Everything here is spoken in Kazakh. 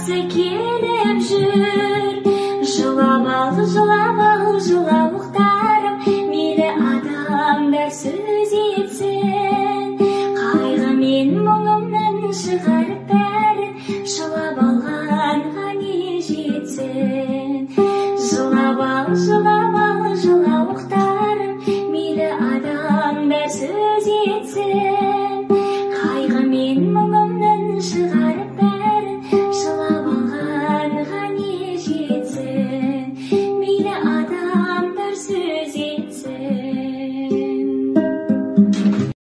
жақсы келіп жүр. Жылап ал, жылауықтарым, мейлі адамдар сөз етсін. Қайғы мен мұңымнан шығар